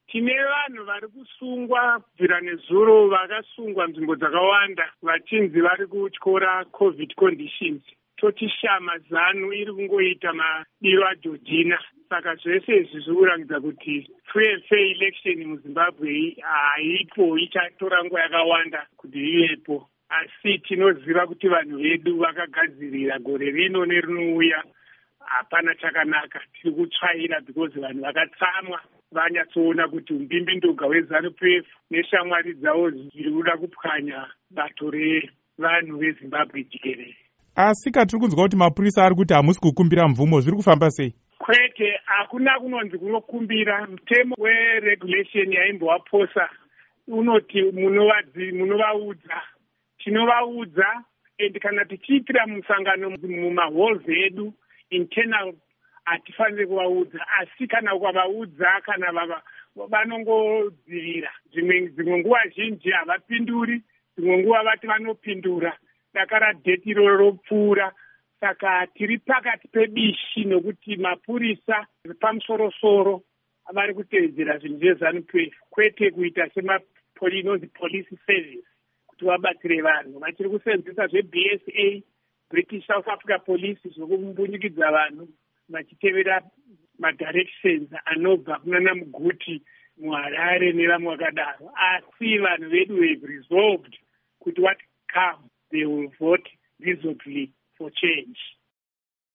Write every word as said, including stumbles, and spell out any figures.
Tine vanhu vari kusungwa kubvira nezuro, vakasungwa nzvimbo dzakawanda vachinzi vari kutyora covid conditions. Toti shama zanu iri kungoita madiro aJohjina. Saka zvese izvi zviri kuratidza kuti free and fair election muZimbabwe haipo, ichatora nguva yakawanda kuti ivepo. Asi tinoziva kuti vanhu vedu vakagadzirira gore rino nerinouya hapana chakanaka. Tiri kutsvaira because vanhu vakatsamwa vanyatsoona kuti umbimbindoga hweZANU-P F neshamwari dzavo zviri kuda kupwanya bato revanhu veZimbabwe jikerere. Asi katiri kunzwa kuti mapurisa ari kuti hamusi kukumbira mvumo, zviri kufamba sei? Kwete, hakuna kunonzi kunokumbira. Mutemo weregulation yaimbowaposa unoti munovaudza. Tinovaudza, and kana tichiitira musangano mumahalls edu internal hatifaniri kuvaudza, asi kana ukavaudza kana vanongodzivira. Dzimwe nguva zhinji havapinduri, dzimwe nguva vati vanopindura. Dakara dheti iroro ropfuura. Saka tiri pakati pebishi nokuti mapurisa pamusoro-soro vari kutevedzera zvinhu zveZANU-P F, kwete kuita semapolisi police service kuti vabatsire vanhu. Vachiri kusenzesa zveB S A, British South Africa Police, zvokumbunyikidza vanhu vachitevera madirections anobva kunana Muguti, muHarare nevamwe vakadaro. Asi vanhu vedu have resolved kuti what come, they will vote resolutely for change.